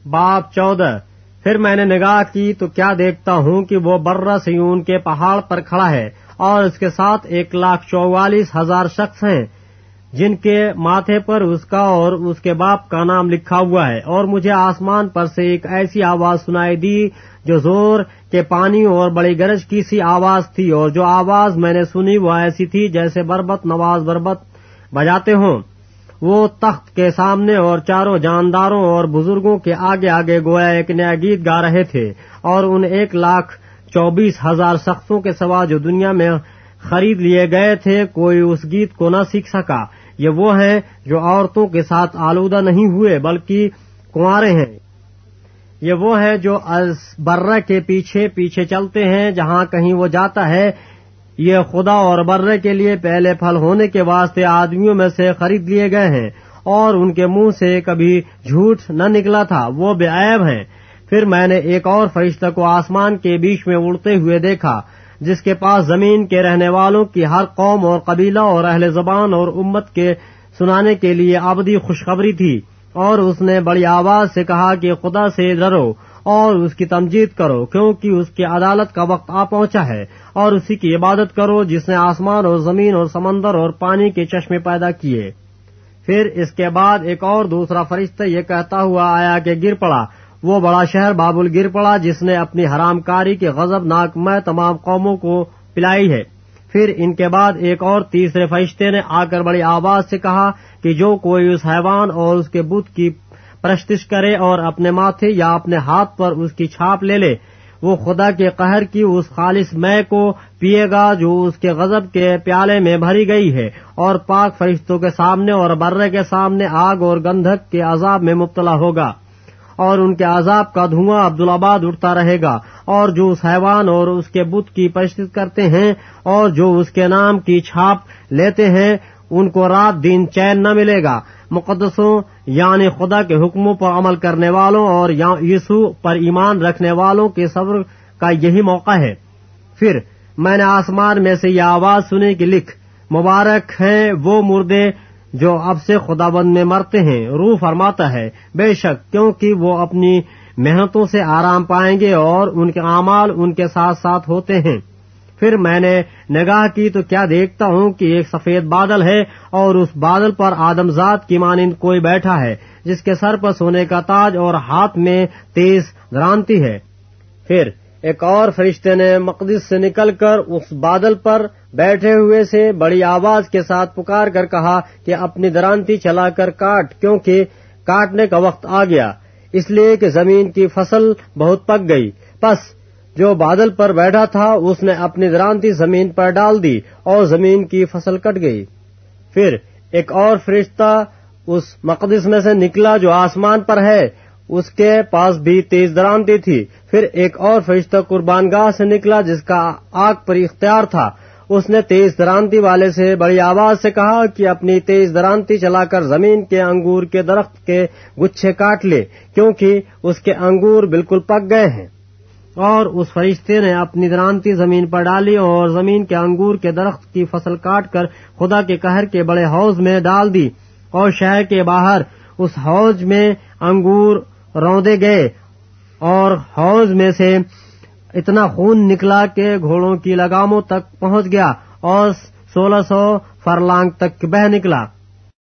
باب 14۔ پھر میں نے نگاہ کی تو کیا دیکھتا ہوں کہ وہ برہ سیون کے پہاڑ پر کھڑا ہے اور اس کے ساتھ 1,44,000 شخص ہیں جن کے ماتھے پر اس کا اور اس کے باپ کا نام لکھا ہوا ہے۔ اور مجھے آسمان پر سے ایک ایسی آواز سنائی دی جو زور کے پانی اور بڑی گرج کی سی آواز تھی، اور جو آواز میں نے سنی وہ ایسی تھی جیسے بربط نواز بربط بجاتے ہوں۔ وہ تخت کے سامنے اور چاروں جانداروں اور بزرگوں کے آگے آگے گویا ایک نیا گیت گا رہے تھے، اور ان 1,24,000 شخصوں کے سوا جو دنیا میں خرید لیے گئے تھے کوئی اس گیت کو نہ سیکھ سکا۔ یہ وہ ہیں جو عورتوں کے ساتھ آلودہ نہیں ہوئے بلکہ کنوارے ہیں۔ یہ وہ ہیں جو از برہ کے پیچھے پیچھے چلتے ہیں جہاں کہیں وہ جاتا ہے۔ یہ خدا اور برہ کے لیے پہلے پھل ہونے کے واسطے آدمیوں میں سے خرید لیے گئے ہیں، اور ان کے منہ سے کبھی جھوٹ نہ نکلا تھا، وہ بے عیب ہیں۔ پھر میں نے ایک اور فرشتہ کو آسمان کے بیچ میں اڑتے ہوئے دیکھا جس کے پاس زمین کے رہنے والوں کی ہر قوم اور قبیلہ اور اہل زبان اور امت کے سنانے کے لیے ابدی خوشخبری تھی، اور اس نے بڑی آواز سے کہا کہ خدا سے ڈرو اور اس کی تمجید کرو، کیونکہ اس کی عدالت کا وقت آ پہنچا ہے، اور اسی کی عبادت کرو جس نے آسمان اور زمین اور سمندر اور پانی کے چشمے پیدا کیے۔ پھر اس کے بعد ایک اور دوسرا فرشتہ یہ کہتا ہوا آیا کہ گر پڑا، وہ بڑا شہر بابل گر پڑا جس نے اپنی حرام کاری کے غضب ناک میں تمام قوموں کو پلائی ہے۔ پھر ان کے بعد ایک اور تیسرے فرشتے نے آ کر بڑی آواز سے کہا کہ جو کوئی اس حیوان اور اس کے بت کی پرستش کرے اور اپنے ماتھے یا اپنے ہاتھ پر اس کی چھاپ لے لے، وہ خدا کے قہر کی اس خالص مے کو پیے گا جو اس کے غضب کے پیالے میں بھری گئی ہے، اور پاک فرشتوں کے سامنے اور برے کے سامنے آگ اور گندھک کے عذاب میں مبتلا ہوگا، اور ان کے عذاب کا دھواں عبدالآباد اٹھتا رہے گا۔ اور جو اس حیوان اور اس کے بت کی پرستش کرتے ہیں اور جو اس کے نام کی چھاپ لیتے ہیں ان کو رات دن چین نہ ملے گا۔ مقدسوں یعنی خدا کے حکموں پر عمل کرنے والوں اور یسوع پر ایمان رکھنے والوں کے صبر کا یہی موقع ہے۔ پھر میں نے آسمان میں سے یہ آواز سنی کہ لکھ، مبارک ہیں وہ مردے جو اب سے خداوند میں مرتے ہیں۔ روح فرماتا ہے بے شک، کیونکہ وہ اپنی محنتوں سے آرام پائیں گے اور ان کے اعمال ان کے ساتھ ساتھ ہوتے ہیں۔ پھر میں نے نگاہ کی تو کیا دیکھتا ہوں کہ ایک سفید بادل ہے، اور اس بادل پر آدم ذات کی مانند کوئی بیٹھا ہے جس کے سر پر سونے کا تاج اور ہاتھ میں تیز درانتی ہے۔ پھر ایک اور فرشتے نے مقدس سے نکل کر اس بادل پر بیٹھے ہوئے سے بڑی آواز کے ساتھ پکار کر کہا کہ اپنی درانتی چلا کر کاٹ، کیونکہ کاٹنے کا وقت آ گیا، اس لیے کہ زمین کی فصل بہت پک گئی۔ پس جو بادل پر بیٹھا تھا اس نے اپنی درانتی زمین پر ڈال دی اور زمین کی فصل کٹ گئی۔ پھر ایک اور فرشتہ اس مقدس میں سے نکلا جو آسمان پر ہے، اس کے پاس بھی تیز درانتی تھی۔ پھر ایک اور فرشتہ قربان گاہ سے نکلا جس کا آگ پر اختیار تھا، اس نے تیز درانتی والے سے بڑی آواز سے کہا کہ اپنی تیز درانتی چلا کر زمین کے انگور کے درخت کے گچھے کاٹ لے، کیونکہ اس کے انگور بالکل پک گئے ہیں۔ اور اس فرشتے نے اپنی درانتی زمین پر ڈالی اور زمین کے انگور کے درخت کی فصل کاٹ کر خدا کے قہر کے بڑے حوض میں ڈال دی، اور شہر کے باہر اس حوض میں انگور روندے گئے، اور حوض میں سے اتنا خون نکلا کہ گھوڑوں کی لگاموں تک پہنچ گیا اور 1600 فرلانگ تک بہہ نکلا۔